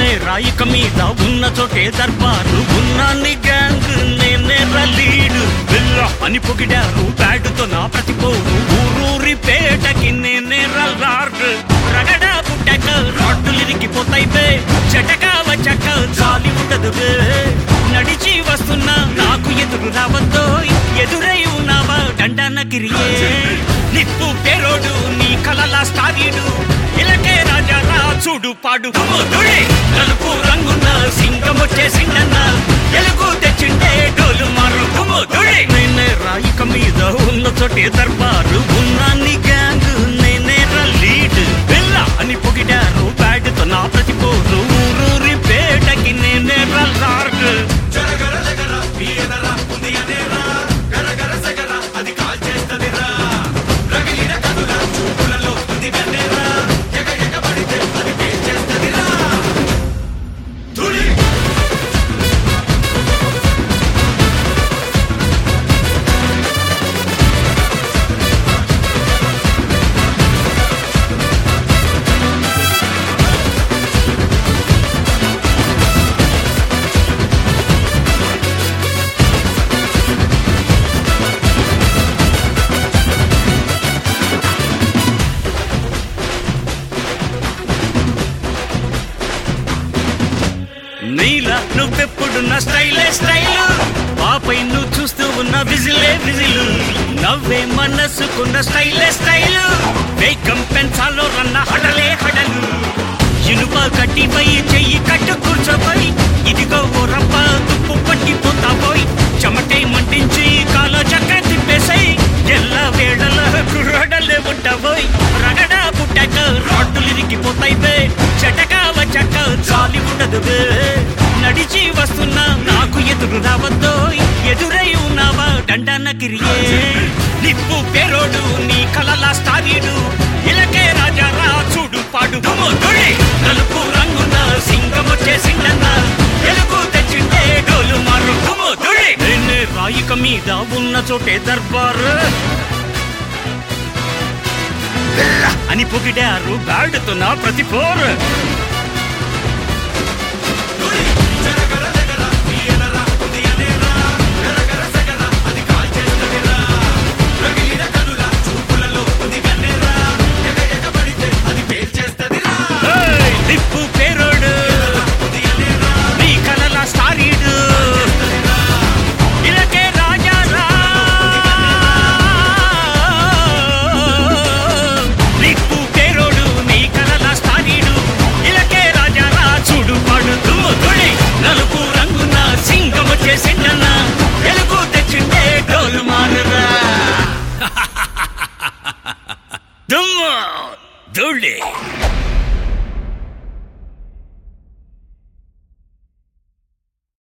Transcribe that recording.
నేనే రాయిక మీద ఉన్న చోటే దర్బారు ఉన్నాన్ని గ్యాంగ్ నేనే లీడు బిల్లా అని పొగిడారు బ్యాడుతో నా ప్రతిపోరు ఊరూరి పేటకి నేనే రార్డు రగడా పుట్టక రాడ్డులిరిగిపోతాయి బే చెటక వచ్చాక చాలి ఉండదు బే నడిచి వస్తున్నా నాకు ఎదురు రావద్దో ఎదురై ఉన్నావా దండనగిరియే నిప్పు పేరోడు నీ కలల స్టారీడు ఇలకే రాజా రా చూడు పాడు నలుపు రంగున్న సింగం వచ్చేసిందన్న ఎలుగు తెచ్చిండే డోలు మారు నేనే రాయిక మీద ఉన్న చోటే దర్బారు ఉన్నాన్ని గ్యాంగ్ నేనే లీడ్ బిల్లా అని పొగిడారు బ్యాడ్తో నా ప్రతిపోరు ఊరూరి పేటకి నేనే లార్డ్ నీలా నువ్వెప్పుడు నా స్టైలే స్టైలు పాపై నువ్వు చూస్తూ ఉన్న విజిలే విజిలు నవ్వే మనసుకున్న స్టైలే స్టైలు వేగం పెంచాలో రన్న హడలే హడలు ఇనుప కట్టిపై చెయ్యి కట్టు కూర్చోపోయి ఇదిగో ఓ రప్ప తుప్పు పట్టిపోతాపోయి చెమటే మంటించి కాలో చక్క తిప్పేసాయి ఎల్ల వేళల కుర్రడలే ఉంటాబోయ్ రగడా పుట్టాక రాడ్డులిరిగిపోతాయి బే చెటక వచ్చాక చాలి ఉండదు బే నడిచి వస్తున్నా నాకు ఎదురు రావద్దో ఎదురై ఉన్నావా దండనగిరియే నిప్పు పేరోడు నీ కలల స్టారీడు ఇలకే రాజా రా చూడు పాడు నలుపు రంగున్న సింగం వచ్చేసిందన్న ఎలుగు తెచ్చిండే డోలు మారు నేనే రాయిక మీద ఉన్న చోటే దర్బారు అని పొగిడారు బ్యాడ్తో నా ప్రతిపోరు